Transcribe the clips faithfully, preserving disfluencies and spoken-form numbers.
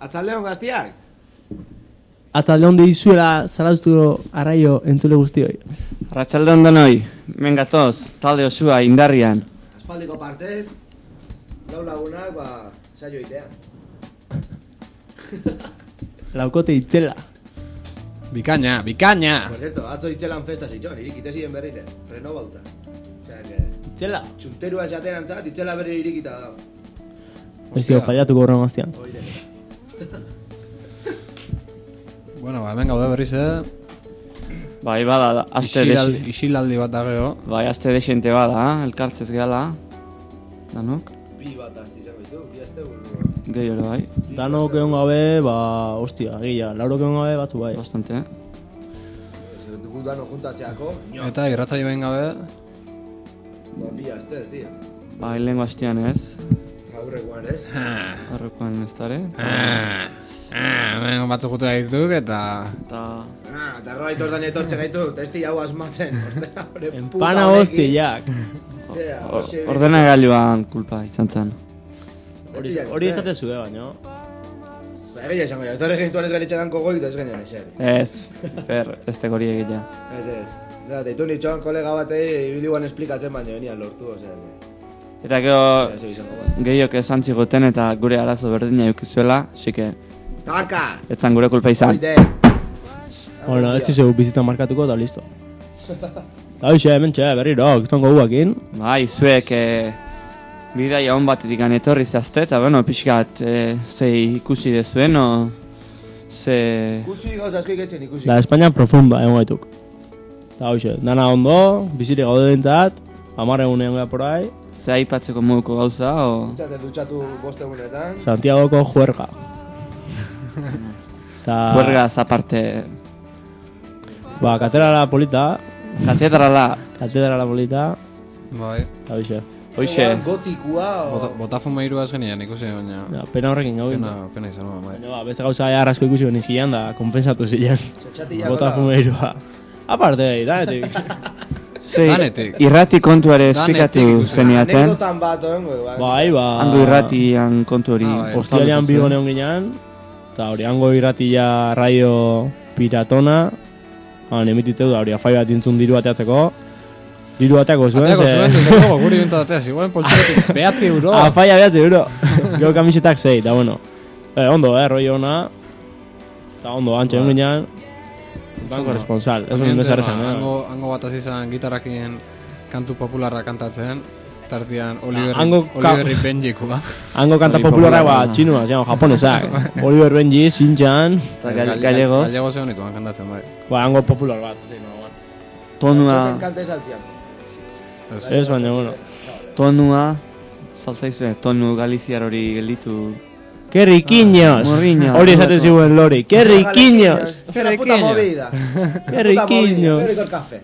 Atzaldeon gaztiak? Atzaldeon dizuela zarauztu arraio entzule guztioi. Arratsaldeon denoi, mengatoz, talde osua indarrian. Aspaldiko partez, lau lagunak, ba, saio itea. Laukote itzela. Bikaina, bikaina! Por cierto, atzo itzelan festa zitxon, irikite ziren berrire, renovauta. Osea, que... Itzela? Txunterua esaten antzat, itzela berri irikita da. Ez zio, fallatuko horren gaztian. Oide. Bueno, ba, hemen gaude berriz, eh? Bai, bada, aste Isilaldi, desi... isilaldi bat da geho. Bai, aste desente bada, elkartzez gehala. Danok? Bi bat azti izango ditu, bi azte burua. Gehi oro, bai. Danok egon gabe, ba, hostia, gila, laurok egon gabe batzu bai. Bastante, eh? Dugu dano juntatzeako, nio. Eta irratzaio egin gabe, Ba, bi azte, tío. Bai, lehenko astean ez. Aurrekoan ez. Horrekoan ez dara. hemen batzuk jutu gaituk eta... Eta... Ah, eta erro aitortan etortxe gaitu, testi hau asmatzen. Empana hostiak. Ordena gailuan kulpa izan zen. Hori esate zue, baina. Ba, egia esango ja, etorri gintuan ez garitxetan kogoik, ez genean eser. Ez, fer, ez tegori egitea. Ez ez. Da, deitu nitxoan kolega batei ibiliguan esplikatzen baino enian lortu, osea. Eta gero, gehiok esan zigoten eta gure arazo berdina eukizuela, sike... Kaka! Etzan gure kulpa izan. Oide! Bueno, ez zizeu bizitzan markatuko eta listo. Eta hoxe, hemen txe, berriro, izango guakin. Bai, zuek eh, bidaia hon batetik etorri zehazte, eta bueno, pixkat eh, ze ikusi dezuen, o... Ze... Ikusi gauz asko iketzen ikusi. La España profunda, egon gaituk. Eta hoxe, dana ondo, bizire gaude dintzat, amarre egunean gara por ahí. Ze aipatzeko moduko gauza, o... Dutxate dutxatu boste egunetan. Santiagoko juerga. Ta... Juergaz aparte... Ba, katedrala polita. Katedrala. Katedrala polita. Bai. Eta hoxe. Hoxe. Gotikua, o... Bota, Botafumeirua ez genian ikusi, baina... Ja, pena horrekin gau. Pena, pena izan, bai. Baina ba, beste gauza arrasko ikusi genizkian da, kompensatu zilean. Txotxatila Botafumeirua. Aparte, danetik. Sei, irrati kontuare esplikatu zeniaten. Anekdotan bat oengo, bai. Bai, ba... Hango irratian kontu hori. Ah, bai. Ostialean bi honeon ginean, eta hori hango irratia radio piratona, han emititzeu da hori afai bat intzun diru ateatzeko. Diru ateako zuen, Ateako zuen, desde luego, guri bintu atea, ziguen poltsuretik, behatzi euro. Afaia behatzi euro. Gero kamisetak zei, eta bueno. Eh, ondo, eh, roi hona. Eta ondo, antxe egon ginean. Banko responsal, ez nuen bezar esan, eh? Hango, hango bat azizan gitarrakin kantu popularra kantatzen, tartian Oliver, hango ka- Oliverri Benjikua. Hango kanta Hori popularra, ba, popularra. txinuak, zian, japonesak. Oliver Benji, Shin-chan. Eta gallegos. Gallegos egon ikuan kantatzen, bai. Ba, hango popular bat, zin, no, bueno. Tonua, Kante saltzian. Ez, baina, bueno. tonua, saltzaizue, tonu galiziar hori gelditu. ¡Qué riquiños! Morriño. Hori esaten ziguen Lori. ¡Qué riquiños! ¡Qué puta movida! ¡Qué riquiños! Qué el café.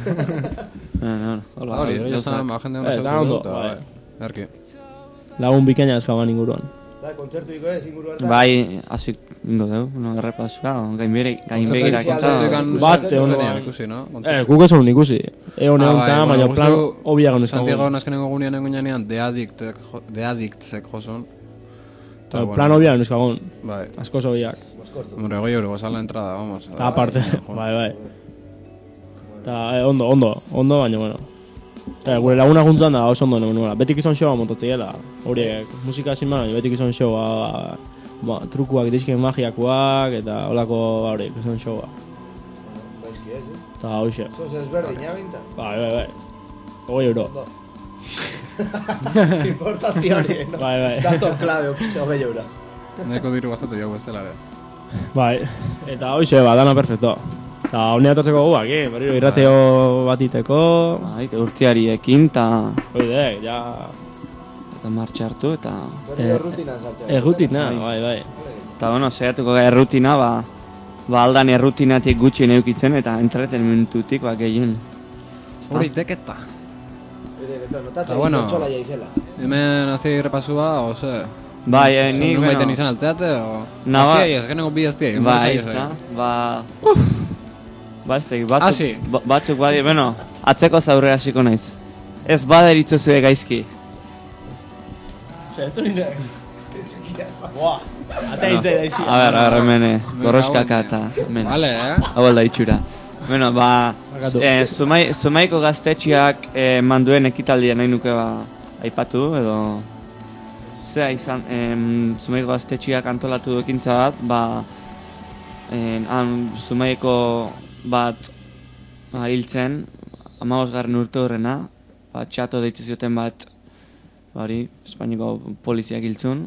No, no, hola. Hori, hori esan, ba, jende Eh, está ondo, eta, bai. bai. Erki. Lagun bikaina eskaban inguruan. Da, kontzertu iko ez, inguru hartan. Bai, hasi ingo dugu, no, errepasua, gainbere, gainbegira Kontzertu konta. Bat, egon Zenian noan. ikusi, no? Eh, guk esan ikusi. Egon Ah, egon bai, zan, bueno, baina plan gustu- hobiak egon Santiago eskaban. azkenengo gunean egon janean The Addictek, jo- The Addictsek josun. Eta, bueno, Plan hobiak egon eskaban. Bai. Asko hobiak. Moskortu. Hombre, goi euro, gozan la entrada, vamos. Eta aparte, bai, bai. Eta, eh, ondo, ondo, ondo, baina, bueno. Eta, gure laguna juntzan da, oso ondo nemenuela. Betik izan showa montatzeela. Horiek, musika sin baina, betik izan showa, ba, trukuak, disken magiakoak, eta holako, horiek, izan showa. Baizki ez, eh? Eta, hoxe. Sos ezberdina bintza. Bai, bai, bai. Hogei euro. Ondo. Importantia hori, no? Bai, bai. Dato klabe, opitxo, gehi eura. Neko diru bastante jau bestelare. Bai, eta hoxe, ba, dana perfecto. Eta honea etortzeko guak, eh? Berriro irrateo bat iteko. Bai, urtiariekin, eta Oide, ja... eta martxa hartu, eta... Berriro rutinan sartzen. Errutina, bai, bai. Eta, bueno, saiatuko gara errutina, ba... Ba, aldan errutinatik gutxi neukitzen, eta entretenimentutik, ba, gehien. Hori, deketa. Notatzen Ah, bueno. pertsola jaizela. Hemen hazi repasua, ose... Bai, eh, ni, Nun baiten bueno... izan altzeate, o... Naba- Aztiai ez, genengo bi aztiai. Ba, ez da, ba... Ba, ez da, batzuk, Hasi. ba- batzuk badi, bueno, atzeko zaurre hasiko naiz. Ez baderitzu zue gaizki. Ose, entzun nintzen. Buah. Ata hitz daizi. A ber, a ber, hemen, eh, gorroskaka eta hemen. Vale, eh? Hau alda itxura. Bueno, ba, Barkatu. eh, Zumai, Zumaiko gaztetxeak eh, manduen ekitaldia nahi nuke ba, aipatu, edo... Zea izan, em, Zumaiko gaztetxeak antolatu du ekintza bat, ba... En, han, Zumaiko bat ba, hiltzen, hamabosgarren urte horrena, ba, txato deitze zioten bat, hori, Espainiako poliziak hiltzun.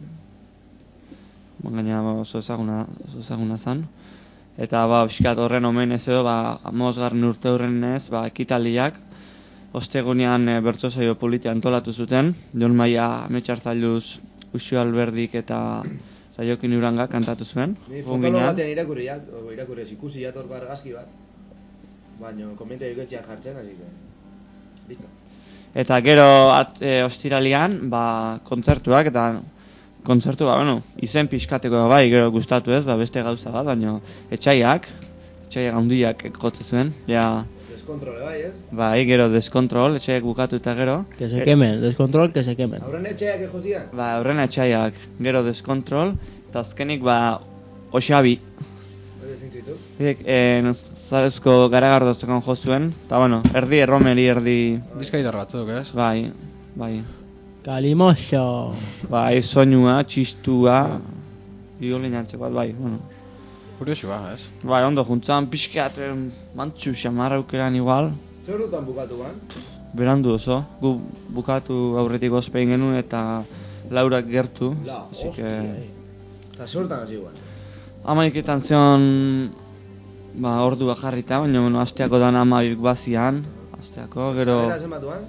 Gaina ba, oso ezaguna, oso ezaguna zan. Eta ba, pixkat horren omenez edo, ba, hamabosgarren urte horrenez, ba, ekitaldiak, ostegunean e, bertso saio politia antolatu zuten, Jon Maia, Metxartzailuz, Uxu Alberdik eta Saiokin Uranga kantatu zuen. Ni Egon fotolo ginean. batean irakurri jat, o irakurri ez ikusi jat orko argazki bat. Baina komentario iketxean jartzen, así que... Listo. Eta gero at, e, ostiralian, ba, kontzertuak eta kontzertu, ba, bueno, izen pixkateko bai, gero gustatu ez, ba, beste gauza bat, baina etxaiak, etxaiak handiak jotze zuen, ja, Deskontrole bai, ez? bai, gero deskontrol, etxaiak bukatu eta gero. Que se quemen, descontrol, que se quemen. Aurren etxeak ejozian? Ba, horrena etxaiak, gero deskontrol, eta azkenik, ba, Oxabi. Oye, zintzitu? Biek, eh, zarezko garagardozokan jo zuen, eta bueno, erdi erromeri, erdi, Bizkaitar batzuk, ez? bai, bai, Kalimoso. bai, soinua, txistua, biolin antzeko bat, bai, bueno. Kuriosu ba, ez? Bai, ondo juntzan, pixkat, eh, mantxu xamarra aukeran igual, Zer urtan bukatu ban? berandu oso, gu bukatu aurretik ospein genuen eta Laurak gertu, La, así hostia, que... eh. Eta zer urtan hasi guan? Amaiketan zion, ba, ordua jarrita, baina, bueno, asteako dan amabik bazian, asteako, gero, Zalera zenbatuan?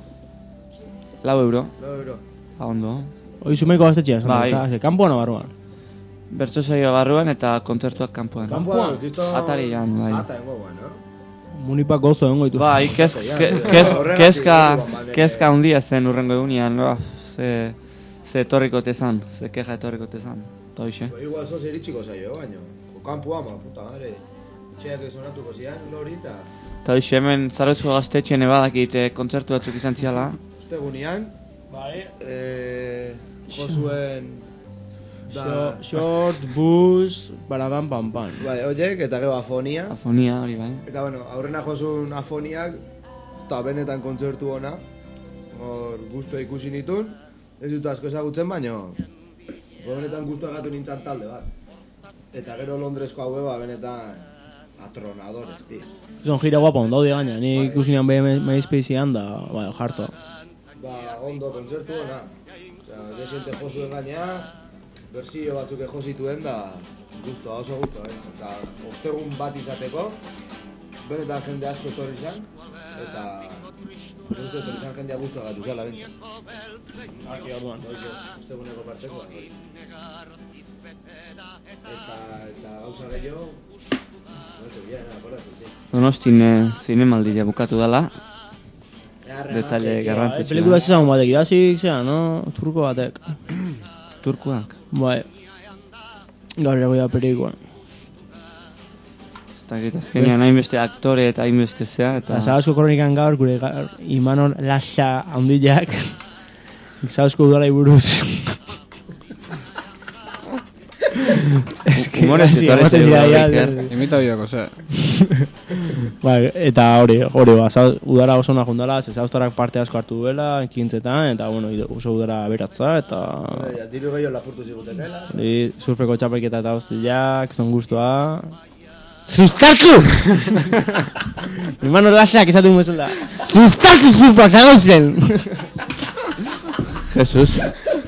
lau euro, Lau euro. ba, ondo. Hoi Zumaiko gaztetxea, esan Bai. da, kanpoan o barruan? Bertso saioa barruan eta kontzertuak kanpoan. Kanpoan, kisto... Atarian, bai. Zata engo guan, no? Munipak gozo egon goitu. Bai, kez, Ja, ke, ja, kez, horregatik kezka, orduan, ba, nire- kezka handia zen urrengo egunean, ba, ze, ze etorriko tezan, ze keja etorriko tezan, eta hoxe. Ba, igual zoz iritsiko zaio, baino. Kanpoa, ma, puta madre. Etxeak esonatuko zian, lori, eta... Eta hoxe, hemen Zarautzeko gaztetxean ebadakit eh, kontzertu batzuk izan ziala. Ostegunean, Bai. eh, jo zuen... Da, Short, bus, barabam, pam, pam. bai, oiek, eta gero afonia. Afonia, hori bai. Eta bueno, aurrena jozun afoniak, eta benetan kontzertu ona. Hor, guztua ikusi nitun. Ez dut asko ezagutzen, baino... Benetan guztua gatu nintzen talde bat. Eta gero Londresko haue, ba, benetan... Atronadores, tío. Zon gira guapo, ondaude gaina, ni ikusi nian behin MySpacean da, bai, jarto. Ba, ondo kontzertu ona. Osea, desiente jo zuen gaina, bersio batzuk jo zituen da... Guztua, oso guztua, bentsat. Eta ostegun bat izateko, benetan jende asko etorri izan, eta... Uste etorri izan jendea guztua gatu zela, bentsat. Aki orduan. Hoxe, osteguneko parteko, hori. Eta, eta gauza gehiago... Gatxe, bila, nada, akordatzen, tío. Donostin eh, zinemaldia bukatu dela, detalle Bai, garrantzitsua. pelikula ezagun batek, idazik, zera, no? Turko batek. Turkuak. Bai. Gaur eragoia pelikuan. Ez dakit, azkenean hainbeste aktore eta hainbeste zea, eta... Eta Zagazko kronikan gaur, gure gaur, Imanol Lasa handiak, Zagazko udalai buruz. Humorez Hasi, etorri ematen zaigu zira, gaur, ja, Iker. de- Imita bideoko, ze. Bai, eta hori, hori, ba, Zagaz- udara oso ona jundala, ze Zagaztorak parte asko hartu duela, ekintzetan, eta, bueno, ide- oso udara aberatza, eta... Ja, diru gehiago lapurtu zigutekela. Hori, surfeko txapelketa eta hostiak, zon guztua... Zuztartu! Imanol Lasak esaten bezala. Zuztartu surfa, zagauzen! Jesus.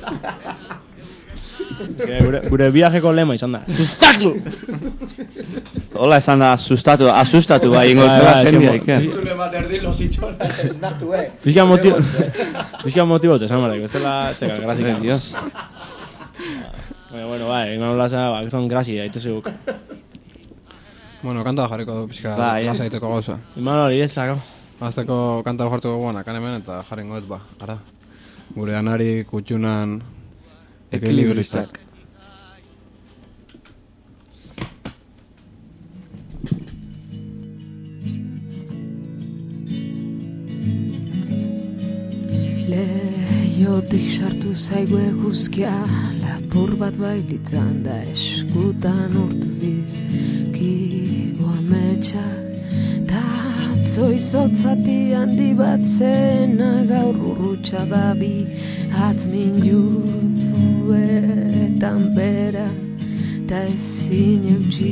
Gure, gure viajeko lema izan da. Zuztartu! Hola esan da, asustatu, asustatu bai ingo Bai, dela bai, jendea, esan- Iker. Zule bat erdi lositxona, esnatu, eh? Pixka motibo... Pixka motibote, esan barak, bestela txeka, grasika. Hombre, Dios. Bueno, bueno, bai, Imanol Lasak, ba, son grasi, daite zuguk. Bueno, kanta jarriko du pixka Bai, eh. lasa egiteko gauza. Imanol, irezako. Azteko kanta jartuko guanak hemen eta jarrengo ez ba, ara. Gure anari kutxunan ekilibristak. Ekilibristak. Leihotik sartu zaigu eguzkia, lapur bat bailitzan da eskutan urtu dizkigu ametsak. Ta atzo izotzati handi bat zena gaur urrutsa da bi atzmin juetan bera ta ezin eutxi.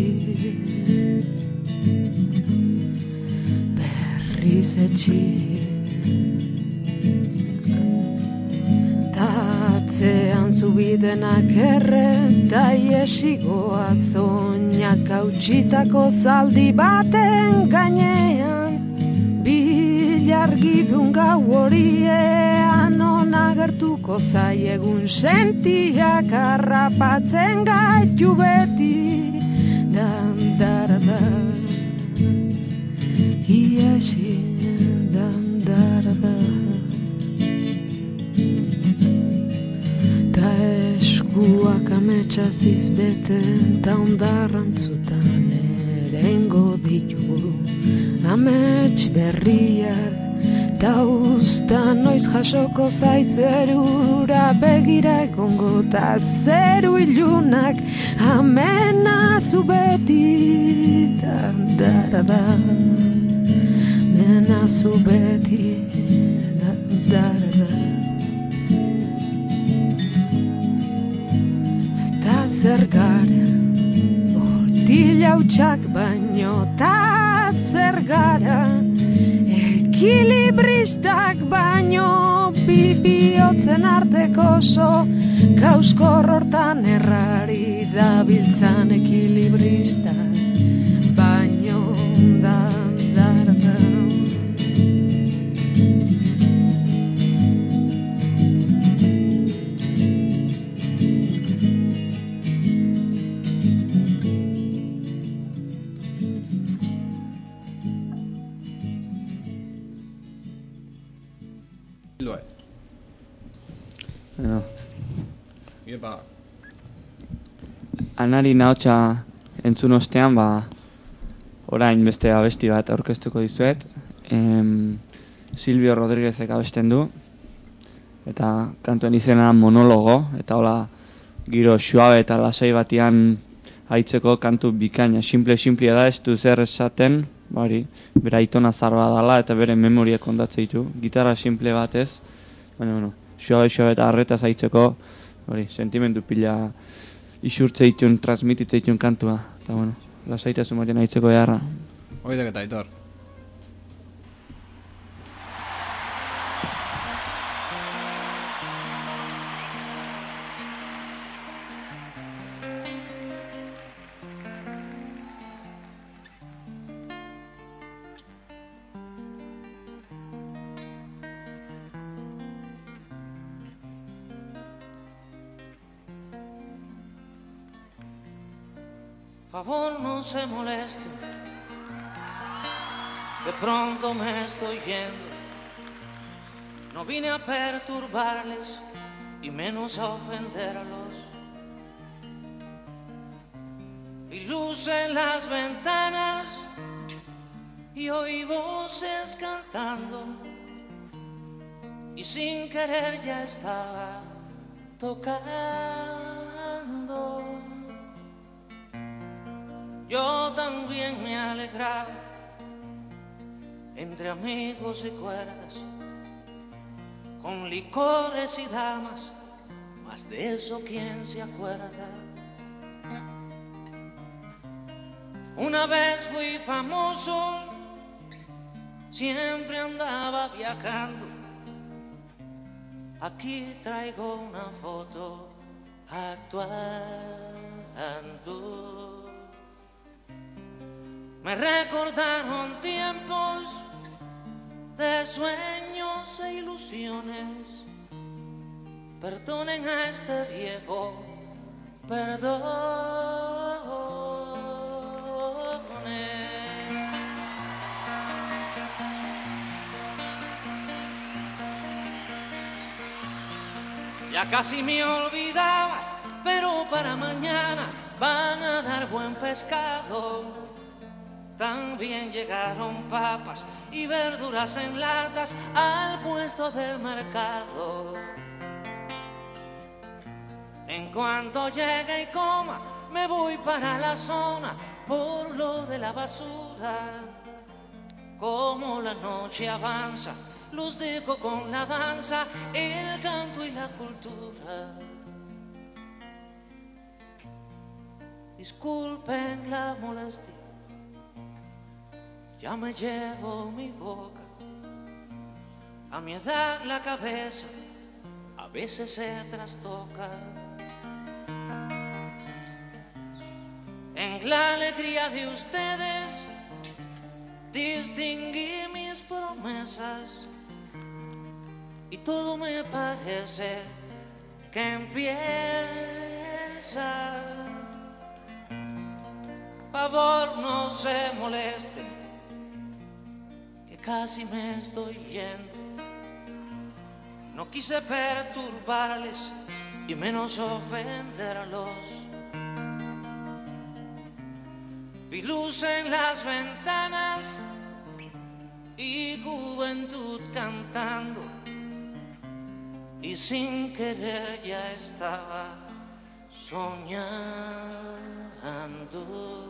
Berriz etxi Atzean zubidenak erreta iesigoa zoinak hautsitako zaldi baten gainean bilargidun gau horiean onagertuko zaiegun sentiak harrapatzen gaitu beti dandarada iesi dandarada ta eskuak ametsaz izbeten ta ondarrantzutan erengo ditugu amets berriak ta usta noiz jasoko zaizerura begira egongo ta zeru ilunak amenazu beti dandarada menazu beti dandarada zer gara, bortila hutsak baino, ta zer gara, ekilibristak baino, bibiotzen arteko oso, kauskor hortan errari dabiltzan ekilibristak, baino, da, da, da. Bueno. Iepa. Anari nahotsa entzun ostean, ba, orain beste abesti bat aurkeztuko dizuet. Em, Silvio Rodríguezek abesten du, eta kantuen izena monologo, eta hola giro suabe eta lasai batian haitzeko kantu bikaina, simple-simplea da, ez du zer esaten, bari, bera aitona zarba dala eta bere memoriak kondatzen ditu, gitarra simple batez, baina, bueno, suabe-suabe eta arretaz haitzeko, hori, sentimendu pila isurtze ditun, transmititze ditun kantua, eta, bueno, lasaitasun batean haitzeko beharra. Oidek eta Aitor. Favor, no se moleste, de pronto me estoy yendo. No vine a perturbarles y menos a ofenderlos. Vi luz en las ventanas y oí voces cantando y sin querer ya estaba tocando. Yo también me alegraba entre amigos y cuerdas, con licores y damas, más de eso quién se acuerda. Una vez fui famoso, siempre andaba viajando. Aquí traigo una foto actuando. Me recordaron tiempos de sueños e ilusiones. Perdonen a este viejo, perdone. Ya casi me olvidaba, pero para mañana van a dar buen pescado. También llegaron papas y verduras en latas al puesto del mercado. En cuanto llegue y coma, me voy para la zona por lo de la basura. Como la noche avanza, los dejo con la danza, el canto y la cultura. Disculpen la molestia, ya me llevo mi boca. A mi edad la cabeza a veces se trastoca. En la alegría de ustedes distinguí mis promesas y todo me parece que empieza. Favor, no se moleste, que casi me estoy yendo. No quise perturbarles y menos ofenderlos. Vi luz en las ventanas y juventud cantando, y sin querer ya estaba soñando.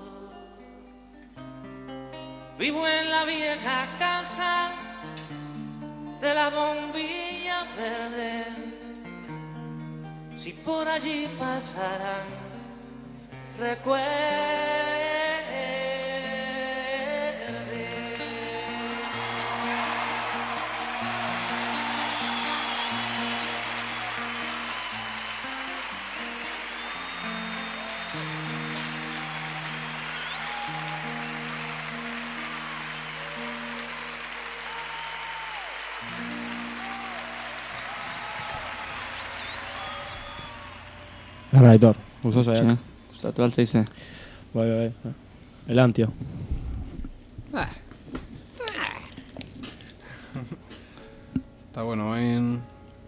Vivo en la vieja casa de la bombilla verde. Si por allí pasarán, recuerde. Gara, Aitor, gusto zaiak. Gustatu altzaize. Bai, bai, bai. Elan, tio. Eta bueno, hain...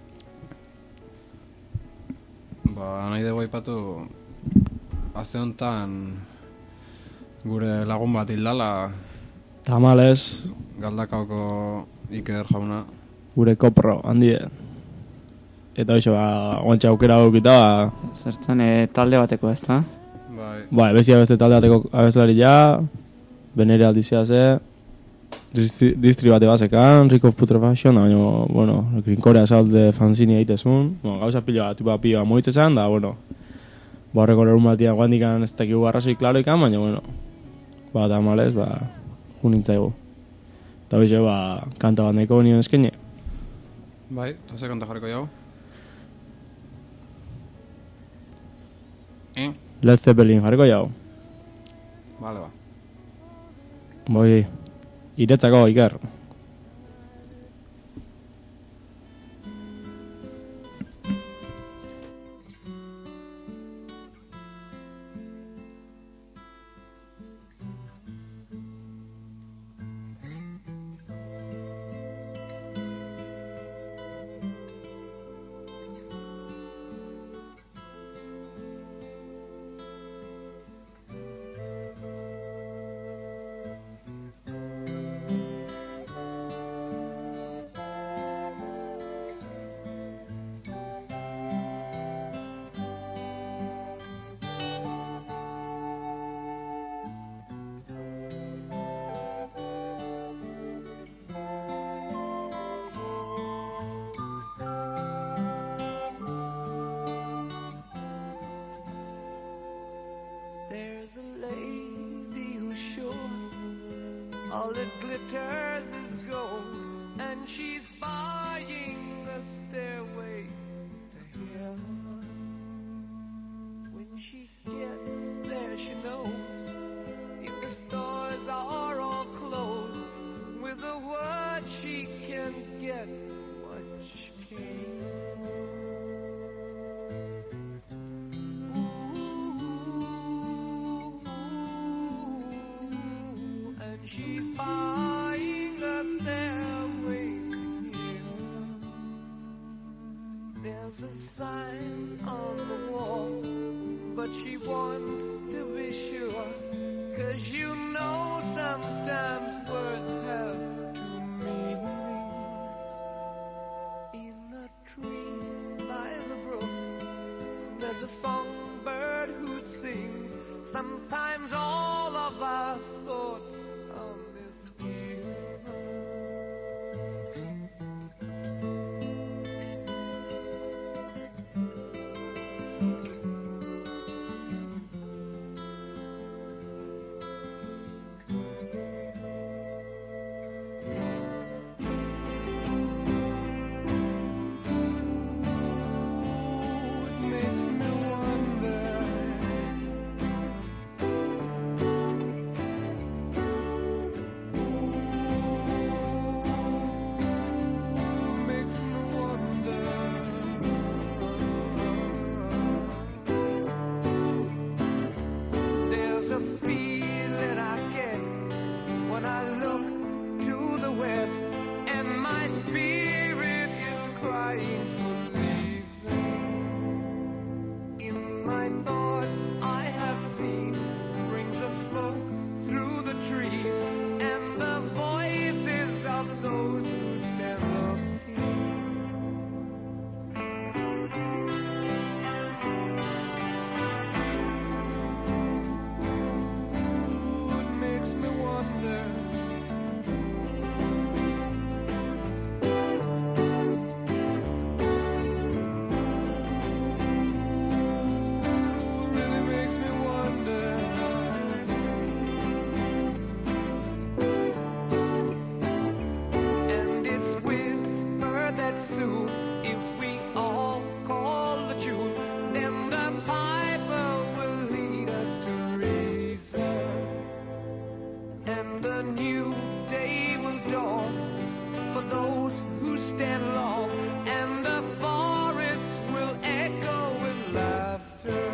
Ba, nahi dugu aipatu... Aste honetan... Gure lagun bat hildala... Tamales, Galdakaoko Iker jauna. gure kopro, handie. Eta hoxe, ba, guantxe aukera gaukita, ba... Zertzen e, talde bateko ez da? Bai, Bai, bestia beste talde bateko abeslari ja, benere aldizia ze, distri, distri bate basekan, Rick of Putrefaction, da, baina, bueno, grinkorea salde fanzini egitezun, bueno, gauza pila, tipa pila moitze zen, da, bueno, ba, horreko lerun batian guandikan ez tekigu arrazoi klaro ikan, baina, bueno, ba, tamales, ba, junintzaigu. Eta hoxe, ba, kanta bat nahiko nion eskaini. bai, eta ze kanta jarriko jau? Eh? Led Zeppelin jarriko jau. Bale, ba. Boi, iretzako, Iker. There's a lady who's sure all that glitters is gold, and she's buying a stairway to heaven. When she gets there, she knows if the stores are all closed, with a word she can get what she came for. She's buying a stairway to heaven. There's a sign on the wall, but she wants to be sure, 'cause you know sometimes words have two meanings. In a tree by the brook, there's a of those who stand looking. Ooh, it makes me wonder. Soon, if we all call the tune, then the piper will lead us to reason, and a new day will dawn for those who stand long, and the forests will echo with laughter.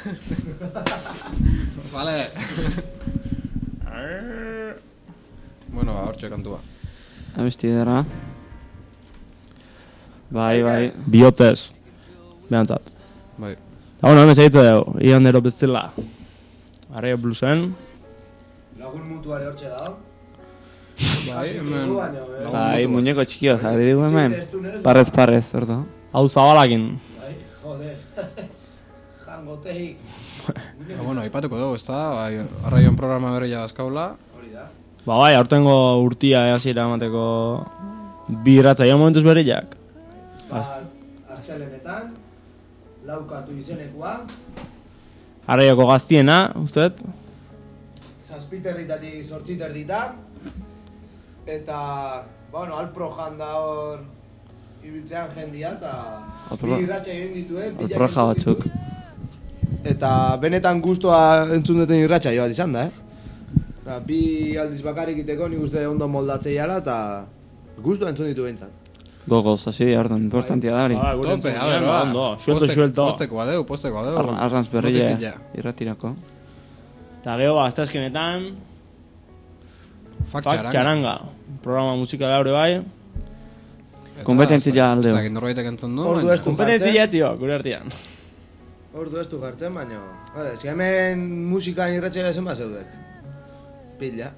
Vale. Bueno, ba, hortxe kantua. Abesti edera. Bai, bai. Bihotzez. Behantzat. Bai. Eta bueno, hemen segitu dugu, igandero bezala. Arraio bluesen. Lagun mutuare hortxe da. Bai, hemen... Bai, muñeko txikio jarri dugu hemen. Parrez, parrez, ordo. Hau zabalakin. Bai, joder. Jangoteik. Ah, bueno, aipatuko dugu, ez da? Bai, arraioan programa berria azkaula. Hori da. Ba bai, aurtengo urtia hasiera emateko bi irratsaio momentuz berriak. Ba, astelenetan, laukatu izenekoa, Arraioko gaztiena, usteet? zazpiterritatik sortziterdita, eta, bueno, alpro janda hor ibiltzean jendia, eta Alpro- bi irratxa egin ditue, bilak Alproja entzun batzuk. ditu. Eta benetan gustoa entzun duten irratxa joat izan da, eh? Eta, bi aldiz bakarrik iteko nik uste ondo moldatzeiala, eta gustoa entzun ditu behintzat. Gogoz, hasi dira, orduan, importantia da hori. Ba, gure Tope, a entzunean, ver, ba, ba. ondo, suelto, Postek- suelto. Posteko adeu, posteko adeu. Ar- Arrantz berrile Notizia. irratirako. Eta geho, ba, asteazkenetan, Fak Fak Txaranga. Programa musikala haure bai. Eta, Kompetentzia ez aldeo. dakit norbaitek entzun du. Ordu baina- ez du Kompetentzia jartzen, tio, gure artean. ordu ez du jartzen, baina... Vale, eski hemen musikan irratxa bezen bat zeudek. Pila.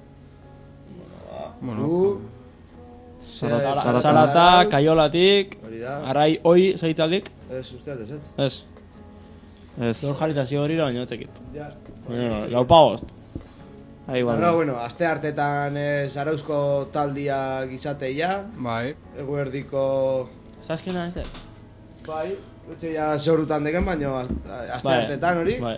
Bueno, Gu... Zarata- eh, zarata- Salata, kaiolatik, Hori da. arrai hoi zagitzaldik. Ez, usteat ez, ez? Ez, Ez. zor jarrita zigorira baina etzekit. Ja. Bueno, lau pagost. Ahí igual. Bueno, bueno, aste hartetan eh, Zarauzko taldia gizateia, bai. eguerdiko... Zaskena ez da? Bai, etxe ja zeurutan deken, baina aste Bai, hartetan hori. Bai.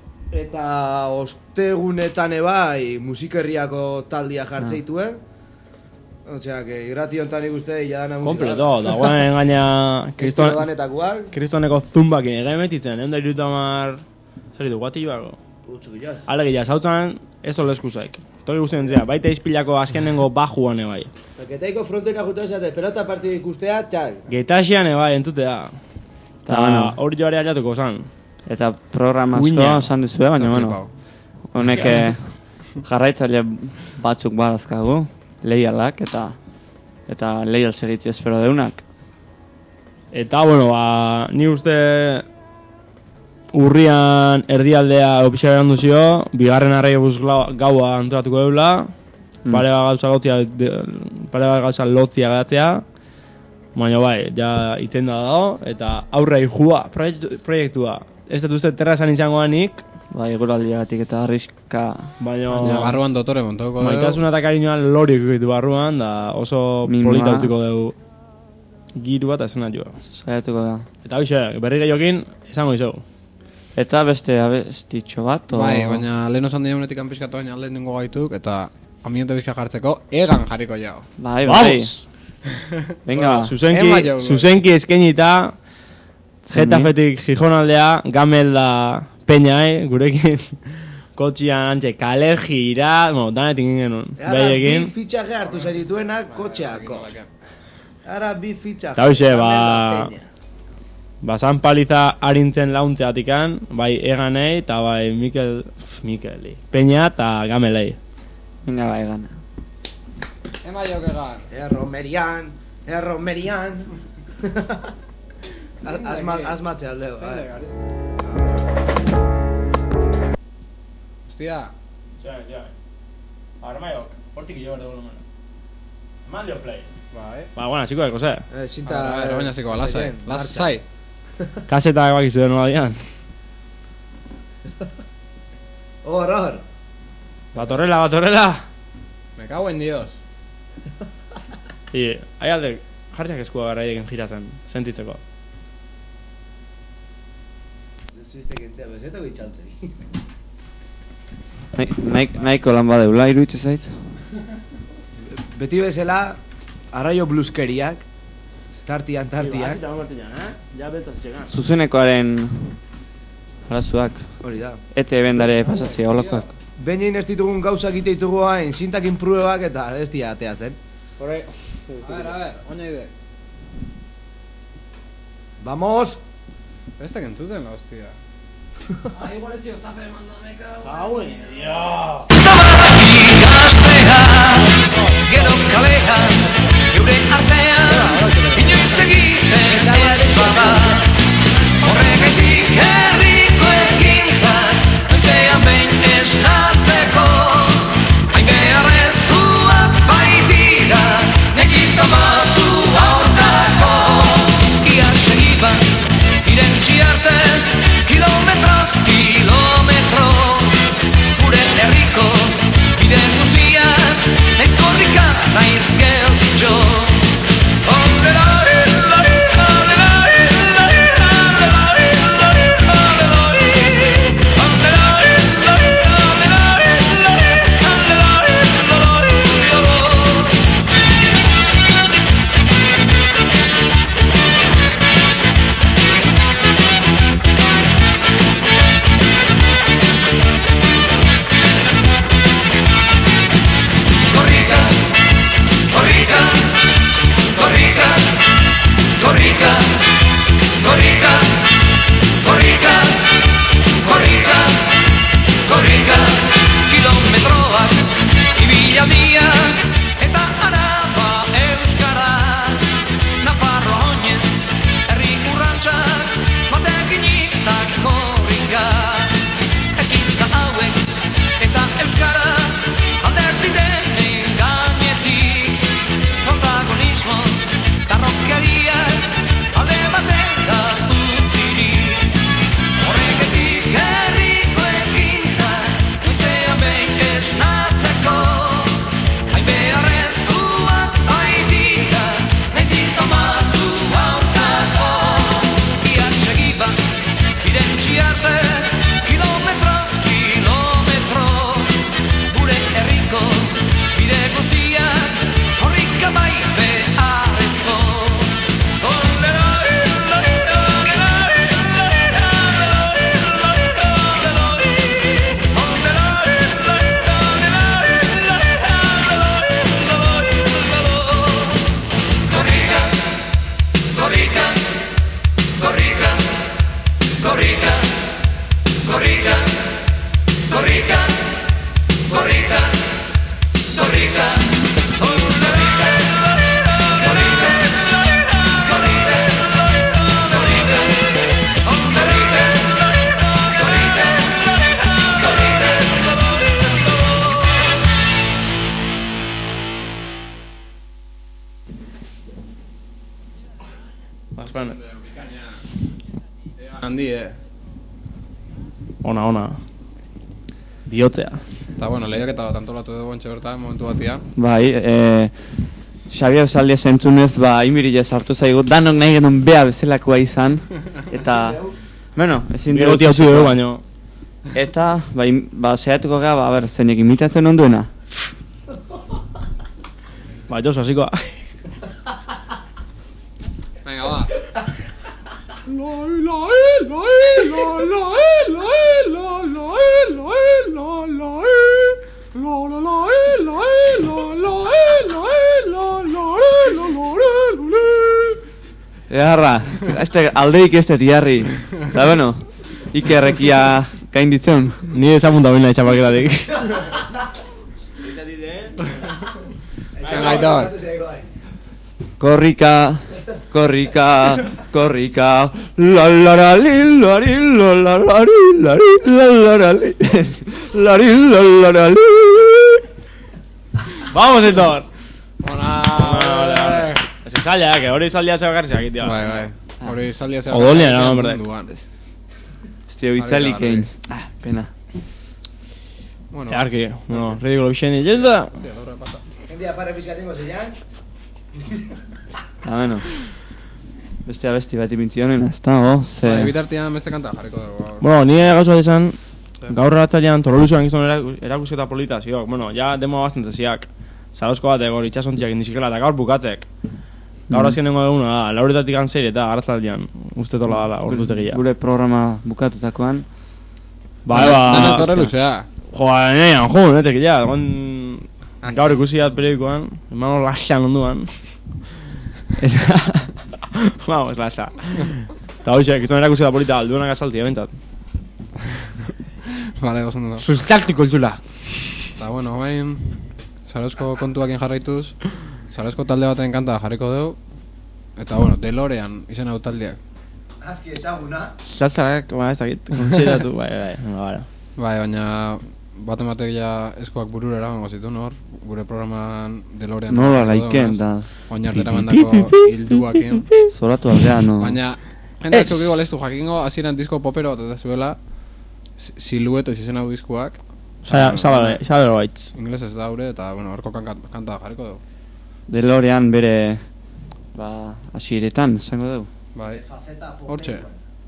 Eta ostegunetan ebai musikerriako taldia jartzeitue. Osea, que irrati hontan ikuste jadana musika. Kompleto, dagoen gaina Estilo kriston, danetakoak. kristoneko zumbakin ega emetitzen, egun da irutamar... Zer ditu, guatilloako? Utzukilaz. Alegia, zautzen ez oleskuzaik. Tori guztien zera, baita izpilako azkenengo bajuan ebai. Paketaiko frontera jutu esate, pelota partidu ikustea, txak. Getasian ebai entutea. Ta, Eta bueno. hor joare aliatuko zan. Eta programa asko Uina. esan dizue, baina, bueno, Flipau. honek eh, jarraitzaile batzuk badazkagu, leialak, eta eta leial segitzi espero deunak. Eta, bueno, ba, ni uste urrian erdialdea opixaberan duzio, bigarren arraio buz glau- gaua antolatuko deula, Mm. pare bat gauza lotzia, de- pare bat gauza lotzia geratzea, baina bai, ja itzen da dago, eta aurrei jua, proiektu- proiektua. Ez dut uste terra esan izangoa nik, Bai, eguraldiagatik eta arriska baina... Baina barruan dotore montoko dugu. Maitasuna eta kariñoa lorik ditu barruan, da oso Mimoa. polita utziko dugu giru bat esena joa. saiatuko da. Eta hoxe, berri gehiokin, izango izo. Eta beste abestitxo bat, o... Bai, baina lehen osan diamunetik anpizkatu baina alde ningo gaituk, eta ambiente bizka jartzeko, egan jarriko jau. Bai, bai. Vamos! Venga, ba. Zuzenki, Ema jau, zuzenki eskenita, Getafetik Gijonaldea, Gamel da Peñai, gurekin kotxian antxe kale gira, bueno, danetik genuen, Ara, bi behiekin. fitxaje hartu zerituenak kotxeako. Ara, bi fitxaje. Eta hoxe, ba- Gamel da Peña. Ba, San Paliza harintzen launtzeatikan, bai Eganei eta bai Mikel, Mikeli, Peña eta Gamelei. Venga, bai, gana. Ema jok egan. Erromerian, erromerian. Asma, asmatze aldeo. Hostia, Txai, txai. Armaiok, hortik jo berde volumen. Eman dio play. bai. Ba, bueno, txikoek, ose. Eh, Sinta... A ver, baina ziko, lasai. martxa. Lasai. Kaseta bak izu nola dian. Hor, hor. Batorrela, batorrela. Me cago en Dios. I, hai alde, jarriak eskua gara egin giratzen, sentitzeko. Zuiztek entea, bezetako itxaltzei. Nahi- nahi- Nahiko lan badeula, iruditzen zait. Beti bezala, arraio bluskeriak, tartian, tartian. eh? Ja beltzaz txekan. Zuzenekoaren arazuak, Hori da. ete bendare pasatzea holakoak. Behin ez ditugun gauzak ite ditugu hain, zintakin pruebak eta ez dira ateatzen. Horre, A ver, a ver, oina ide. Vamos! Bestek entzuten, hostia. Gaztea, gero kalean, euren artean, inoiz egiten ez bada. Horregatik herriko ekintzak, noizean behin esnatzeko, hain beharrezkoak baitira, negizan batzu aurkako. Ia segiban, irentsi arte, kilometroz kilometro, gure herriko bide guztiak, naiz korrika, naiz gelditxo. Korrika, korrika, korrika, korrika, korrika, kilometroak, ibila dia, eta araba euskaraz, Nafarro oinez, herri urratxak, batekinik ta korrika. Ekintza hauek, eta euskara, alderdi denen gainetik, protagonismo, tarrokeriak, alde batera utzirik. Horregatik herriko ekintza, noizean behin esnatzeko, hain beharrezkoak baitira, naiz izan batzu aurkako. Ia segiban, irentsi arte, kilometroz kilometro, gure herriko bide guztiak, korrika bai beharrezko. Korrika, korrika, korrika, korrika, korrika, korrika, korrika, korrika, korrika, Azpan. Handi, eh? Ona, ona. Bihotzea. Eta, bueno, lehiaketa bat antolatu dugu ontsa bertan, momentu batia. Bai, e, Xabier Zaldia zentzunez, ba, inbirila sartu zaigu, danok nahi genuen bea bezalakoa izan, eta, bueno, ezin dugu Bigoti hau dugu, baino. Eta, ba, im, ba saiatuko gara, ba, ber, zeinek imitatzen onduena. Ba, Josu, hasikoa. Venga, ba. Eharra, este aldeik ez dut jarri. Eta, bueno, ikerrekia gainditzen. Ni ezapunta baina etxapaketatik. Aitor. Korrika, korrika, korrika, la la la li la li la la la li la li la la la li la li la la la li. Vamos, Aitor! Ona, Ona, ese salya, que hori salya se bakarri sakit, Bai, bai. Hori saldia zea. Odolia, no, hombre. Estio itzalik egin. Ah, pena. Bueno, Earki, bueno, ridikulo bixeni. Jenta! sí, ahora pasa. Jendia pare fiskatingo zeian? Eta, bueno. Bestea besti bat ipintzi honen, ez da, oh, ze... Bai, bitartian beste kanta jarriko dugu. gaur. Bueno, nire gauza bat esan, gaur ratzailean toroluzuan gizon erakusketa polita ziok. Bueno, ja demo bastante ziak. Zarauzko bat egor itxasontziak indizikela eta gaur bukatzek. Gaur azken nengo eguna da, lauretatik anzeire eta arratzaldean. Uste tola dala, ordutegia. Gure programa bukatutakoan. Bai, ba... Dana torre luzea. Joa, nean, jo, netek, ja, gon... Gaur ikusiat periodikoan, emano laxan onduan. Eta... Vamos, laxa. Eta hoxe, gizon erakusketa polita alduenak asalti, ebentat. Bale, gozen da. Sustaktiko eltzula. Eta, bueno, hain, Zarauzko kontuakin jarraituz, Zarauzko talde baten kanta jarriko dugu. Eta, bueno, DeLorean izen hau taldeak. Azki ezaguna. Saltzak, ba, ez dakit, kontsidatu, bai, bai, bai. Bai, baina bat ematek ja eskoak burura eramango zitu, nor? Gure programan DeLorean. Nola laiken, da. Oin arte eramandako hilduakin. Zoratu aldea, no. Baina, jende atzuk igual ez du jakingo, hasieran disko popero bat eta zuela, silueto izen hau diskoak. Sabero baitz. Ingles ez daure, eta, bueno, horko kanta jarriko dugu. DeLorean bere, ba, hasieretan, zango dugu. Bai, hortxe.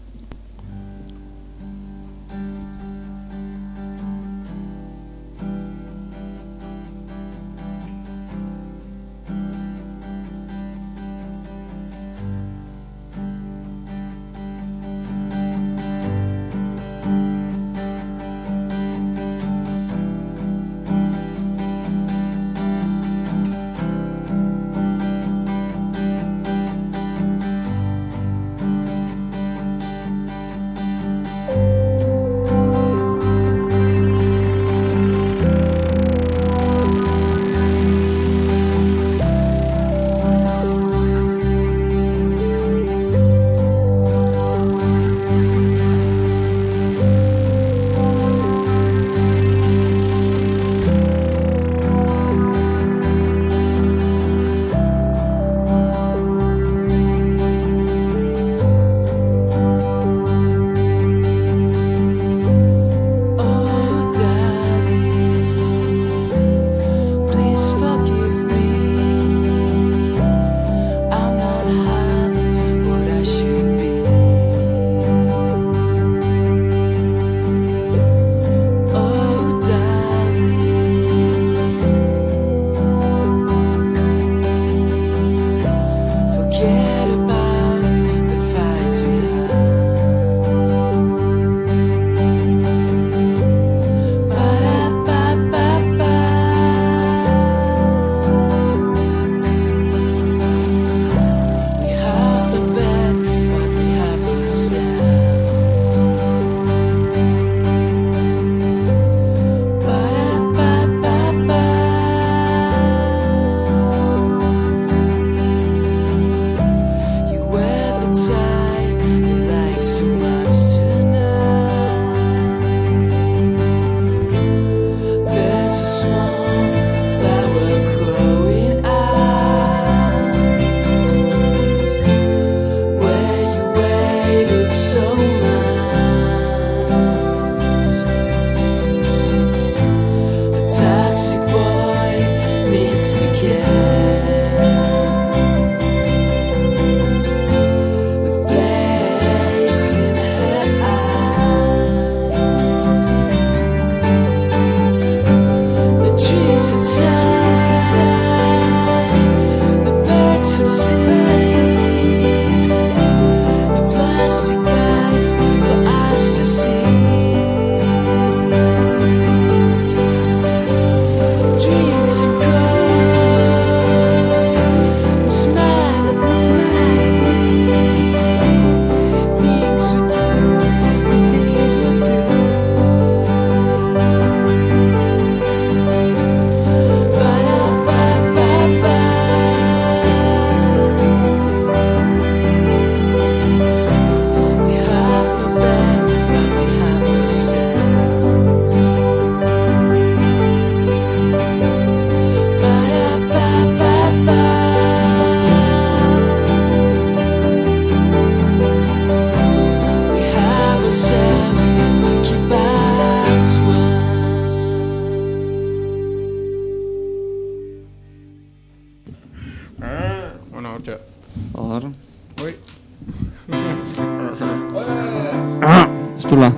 Estula.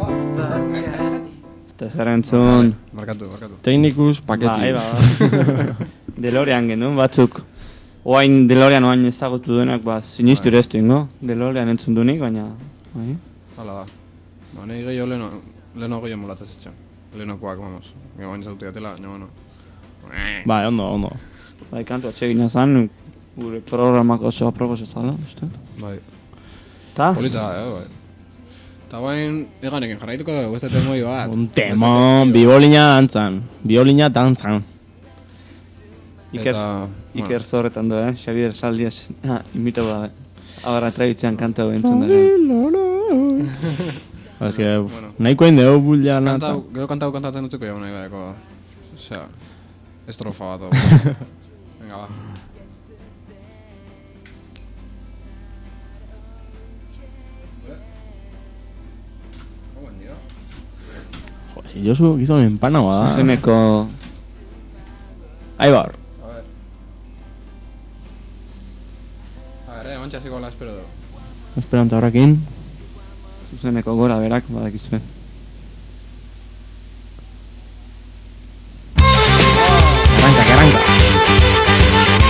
Eta zer entzun. Markatu, markatu. Teknikus paketi. Bai, ba. DeLorean genuen batzuk. Oain DeLorean oain ezagutu duenak, ba, sinistu ere ez du ingo. DeLorean entzun duenik, baina... Bai. Hala da. Ba, nahi gehiago leheno, leheno gehiago molatzez etxan. Lehenokoak, vamos. Gero bain zautu gatela, baina, bueno. Bai, ondo, ondo. Bai, kantu atxegina zan, gure programako oso apropos ez zala, uste? Bai. Ta? Polita, eh, bai. Eta guain, eganekin jarraituko dugu, beste temoi bat. Un temon, biolina dantzan. Biolina dantzan. Iker, Eta, Iker zorretan du, eh? Xavier Saldias ah, imitau da. Agarra trebitzean kanta hau entzun dara. Es que, nahiko hain dugu bulla Kanta, nata. gero kanta hau kantatzen dutzuko jau nahi badeko. Osea, estrofa bat. o. Venga, ba. Buen dio. Jo, si Josu gizon empanagoa da. Zuzeneko... Ahí va. A ver. A ver, eh, ontsa hasiko la espero dugu. Esperanta horrekin. Zuzeneko gora berak, badakizue. Arranca, que arranca.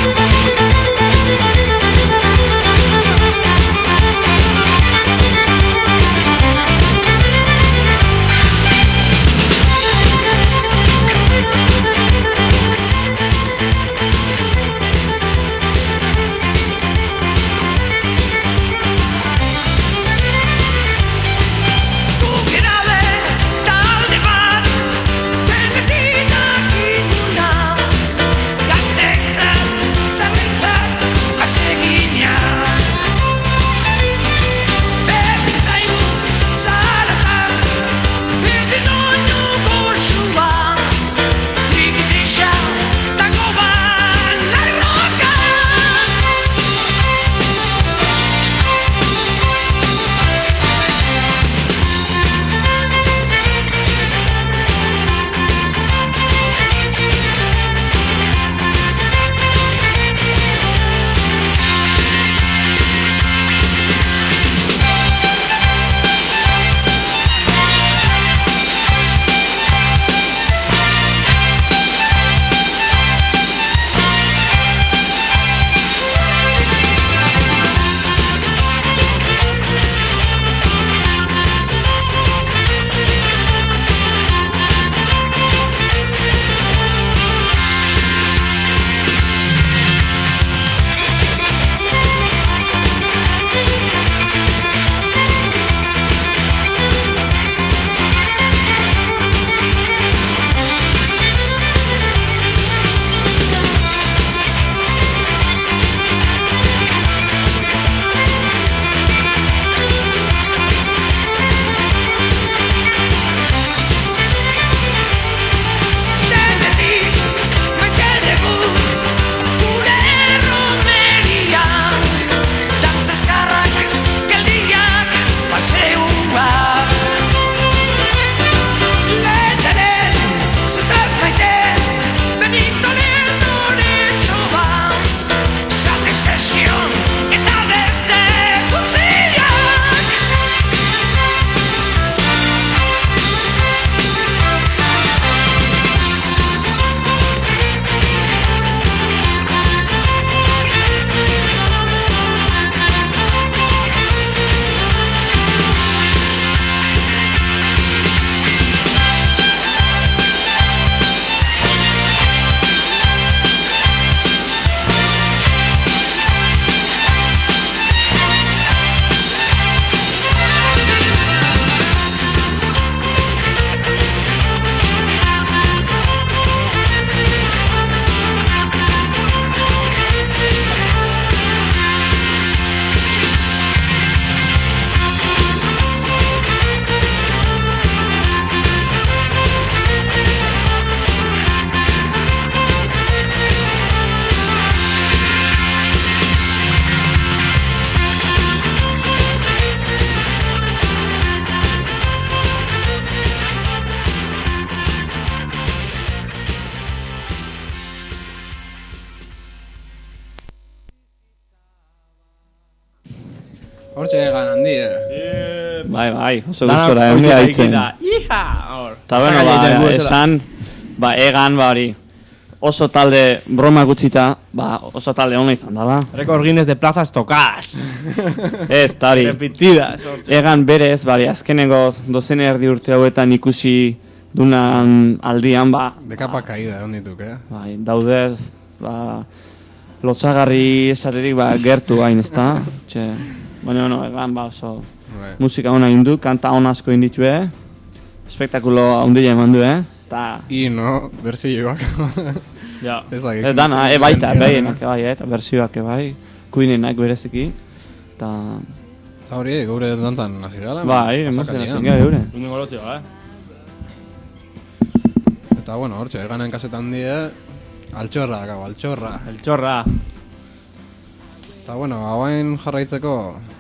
Talde bat, benetinak inguna, gaztetzat, zerritzat, atsegina. Berdin zaigu zaratan, berdin oinu goxua, trikitixa, tango ban, nahi roka. Denetik maite dugu gure erromeria, dantzazkarrak, geldiak, patseuak. Leteren, zutaz maite, benitoren oretxoa, satisfezion eta beste guziak. Hortxe egan handi, eh. Bai, bai, oso Danak gustora, oitu egia daiki ditzen. da. Iha! Hor. Eta bueno, Zaka egiten ba, gu bezala. esan, ba, egan, ba, hori, oso talde broma gutxita, ba, oso talde ona izan dala. Record Guinness de plazas tocas. Ez, tari. Repetidas. hortxe. Egan berez, bari, azkeneko dozen erdi urte hauetan ikusi dunan aldian, ba, De capa caída, egon dituk, eh. bai, daude, ba, lotsagarri esatetik, ba, gertu hain, ezta? Txe, baina, bueno, egan, ba, oso Bai. Musika ona egin du, kanta on asko egin ditu, eh? Espektakulo handia eman du, eh? Ta... I, no, berzioak. Ja. Ez da, Ez dana, e baita, behienak bai, eta berzioak bai, kuinenak bereziki, eta... Eta hori, gaur dantzan hasi gara. Bai, emozionatzen gara eure. Zungo lotzea, eh? Eta, bueno, hortxe, eganen kasetan die, altxorra, gau, altxorra. El txorra. Eta, bueno, hauain jarraitzeko...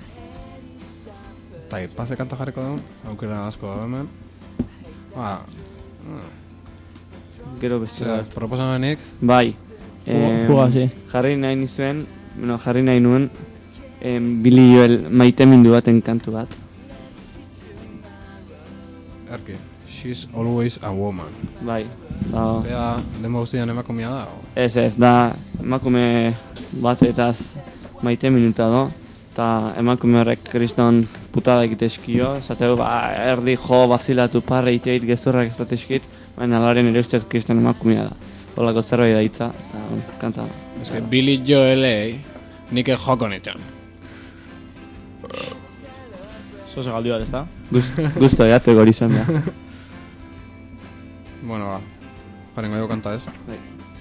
Eta, paze kanta jarriko duen, aukera asko da hemen. Ba... Gero beste Zer, bat. proposamenik, Bai. Fuga- em, fuga, sí. Jarri nahi nizuen, bueno, jarri nahi nuen, em, Billy Joel maitemindu baten kantu bat. erki, she's always a woman. Bai. Ba, Bea, denbo guztian emakumea da, o? ez ez, da emakume bat etaz maite minuta do, eta emakume horrek kriston putada egitezkio, zateu, ba, erdi jo, bazilatu parre iteit gezurrak ez datezkit, baina alaren ere ustez kriston emakumea da. Olako zerbait da hitza, eta bueno, kanta. Ez que Billy Joelei, nik joko nitxan. Zoze galdi bat, ez da? Gusto jatu egori zen da. Bueno, ba, jarengo dugu kanta ez. Bai.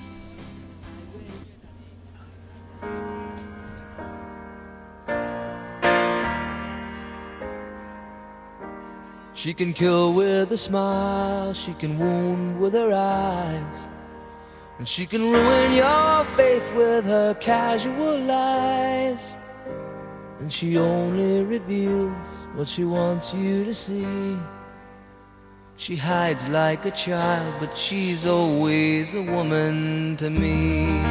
She can kill with a smile, she can wound with her eyes, and she can ruin your faith with her casual lies. And she only reveals what she wants you to see. She hides like a child, but she's always a woman to me.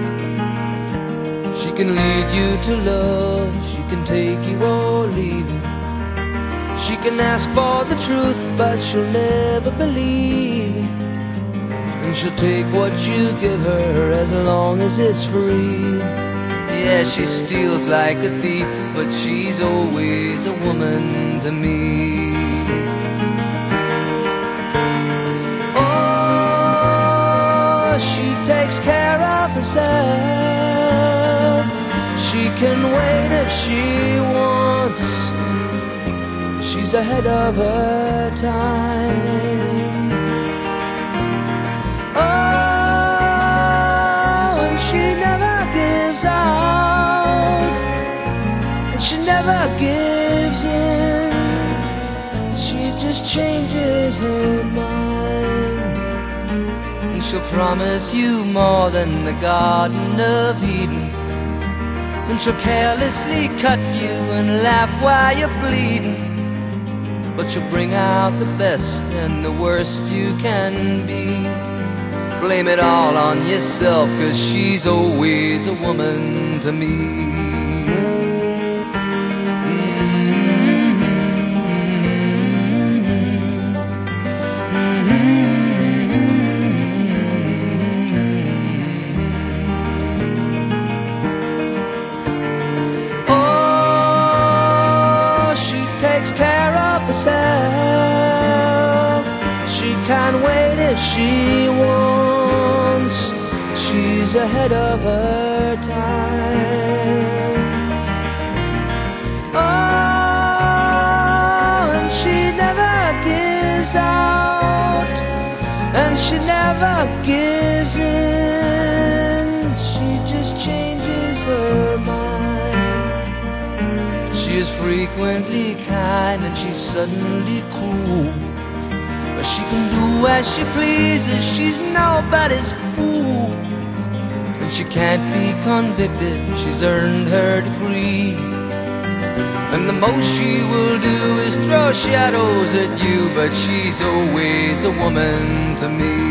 She can lead you to love, she can take you or leave you. She can ask for the truth, but she'll never believe. And she'll take what you give her as long as it's free. Yeah, she steals like a thief, but she's always a woman to me. Oh, she takes care of herself. She can wait if she wants. She's ahead of her time. Oh, and she never gives out, and she never gives in. She just changes her mind, and she'll promise you more than the Garden of Eden. Then she'll carelessly cut you and laugh while you're bleeding. But you'll bring out the best and the worst you can be. Blame it all on yourself, 'cause she's always a woman to me. Oh, she takes care of herself. She can wait if she wants. She's ahead of her time. Oh, and she never gives out, and she never gives in. She just changes her mind. She is frequently kind and she's suddenly cruel. She can do as she pleases, she's nobody's fool. And she can't be convicted, she's earned her degree. And the most she will do is throw shadows at you, but she's always a woman to me.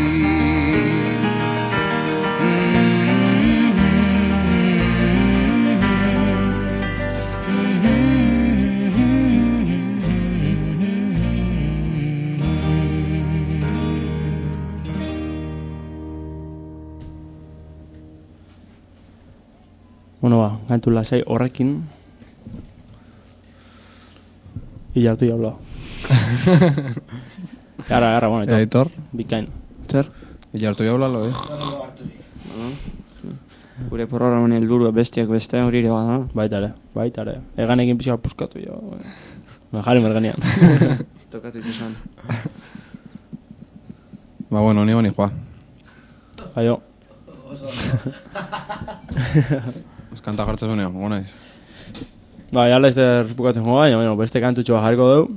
Bueno, ba, gantu lasai horrekin. Illa hartu jabla. Gara, gara, bueno, Ea, Aitor, bikain. Zer? illa hartu jaula lo, eh? Gure programen helburua bestiak beste hori ere bada. Baita ere, baita ere. Egan egin pixka puskatu jo. Jari merganean. Tokatu izan. Ba, bueno, ni honi joa. Jaio. Ez kanta jartzen zunean, gongo naiz. Ba, ja laizter bukatzen joa, baina bueno, beste kantutxoa jarriko dugu.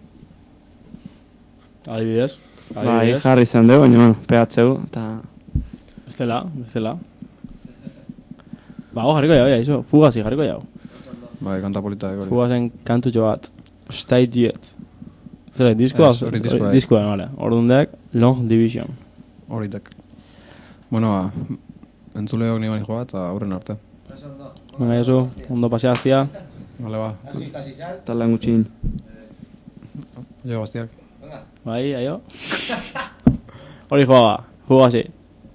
Adibidez. Bai, jarri izan dugu, baina bueno, pegatzeu, eta... Bestela, bestela. Ba, ho jarriko jau, ja, iso, fugazi jarriko jau. Bai, kanta polita egori. Fugazen kantutxo bat. Stay Diet. Zere, diskoa? Ez, hori diskoa, eh. Diskoa, vale. Ordundek, Long Division. Horitek. Bueno, ba, entzuleok ni bani joa eta aurren arte. Venga, Josu, ondo paseaztia. Vale, ba. Talan gutxin. Jo, gaztiak. Bai, aio. Hori joa ba, fugazi.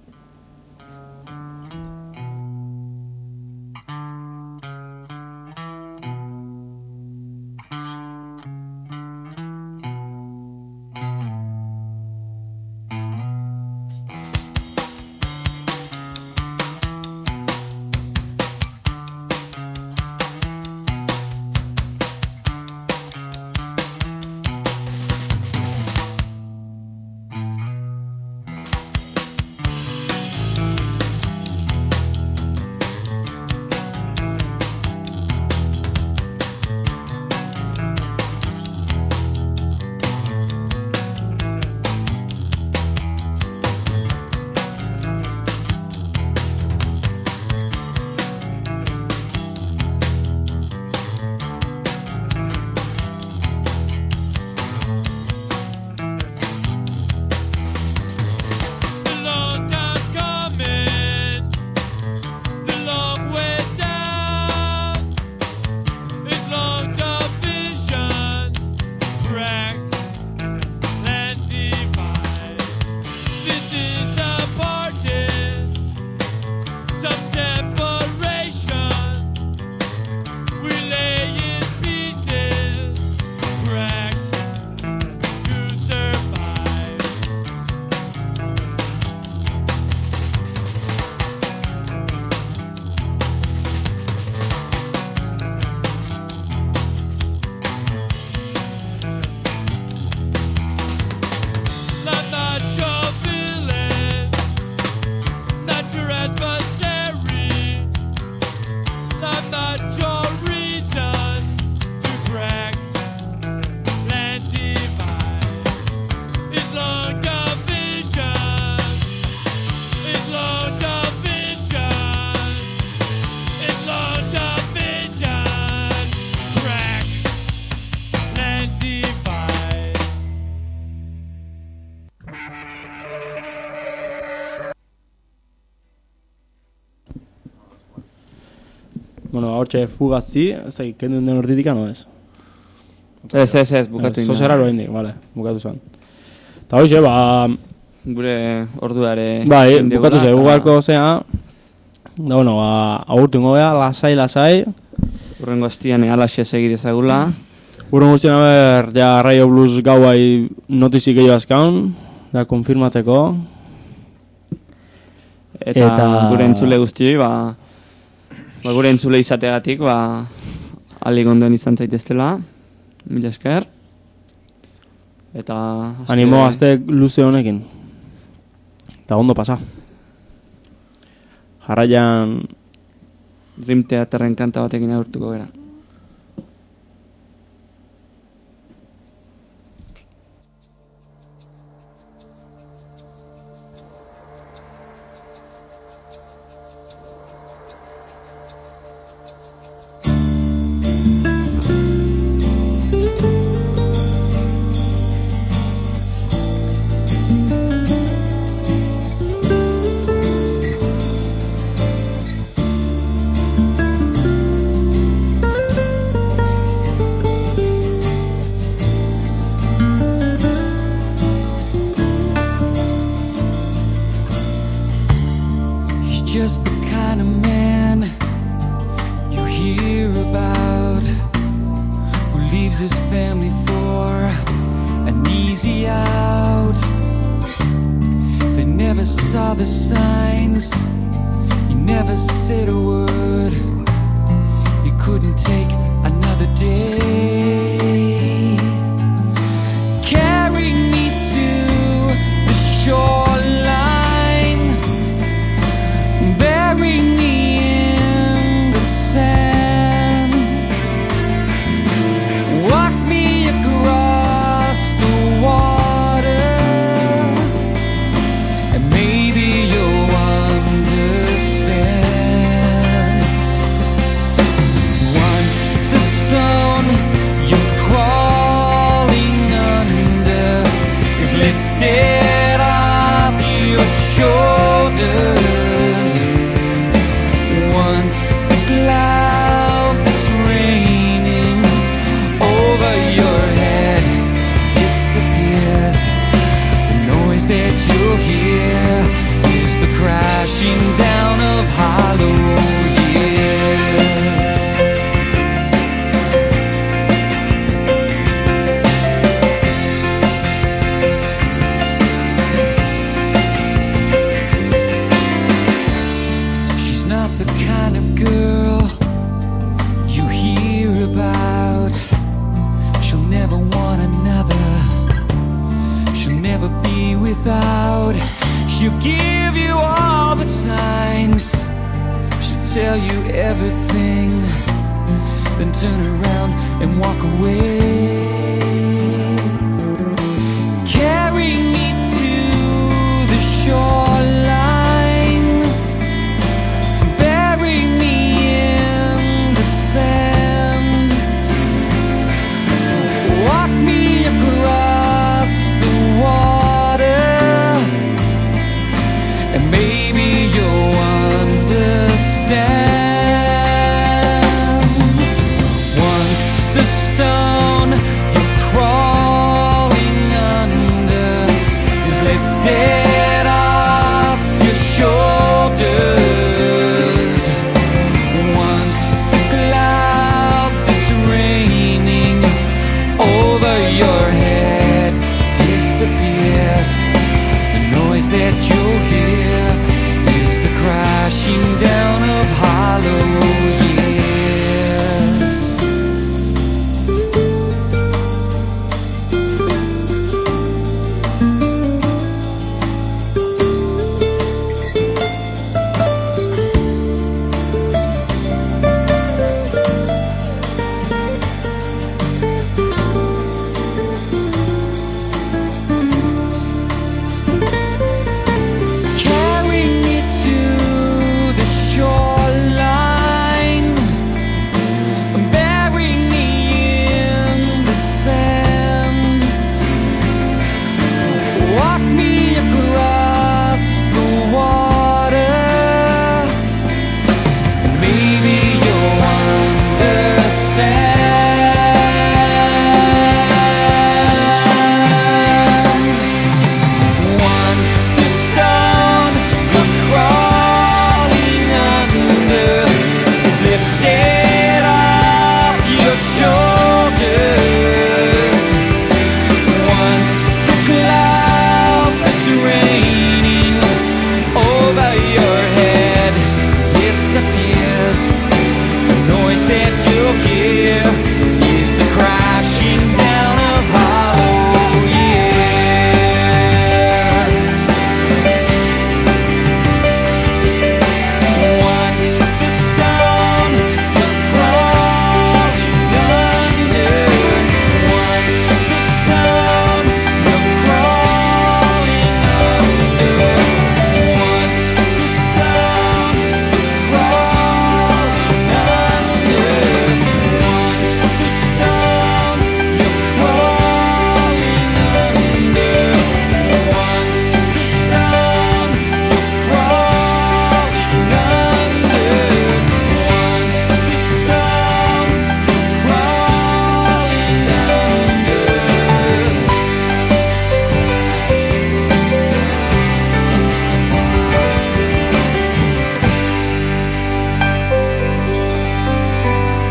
Bueno, hortxe fugazi, ez da, kendu den orditik ano ez? Ez, ez, ez, bukatu ina. Zozeraro hendik, bale, bukatu zen. Eta hoxe, ba... Gure orduare... Bai, bukatu ze, gugarko zea... Da, bueno, ba, agurtu ingo beha, lasai, lasai. Urrengo astian alaxe segi dezagula. Urrengo astian, a ber, ja, Radio Blues gauai notizik gehiago azkaun, da, konfirmatzeko. Eta, Eta... gure entzule guztioi, ba... Ba, gure entzule izateagatik, ba... alik ondoen izan zaiteztela. Mila esker. Eta... Azte... Animo azte luze honekin. Eta ondo pasa. Jarraian... Dream Theaterren kanta batekin agurtuko gara. Just the kind of man you hear about, who leaves his family for an easy out. They never saw the signs, he never said a word. He couldn't take another another day. Carry me to the shoreline, bury me in the sand, walk me across the water, and maybe you'll understand. Once the stone you're crawling under is lifted off your shoulders, once the cloud that's raining over your head disappears, the noise that you'll hear is the crashing down of hollow years. She's not the kind of girl you hear about. She'll never want another, she'll never be without. She'll give you all the signs, she'll tell you everything, then turn around and walk away.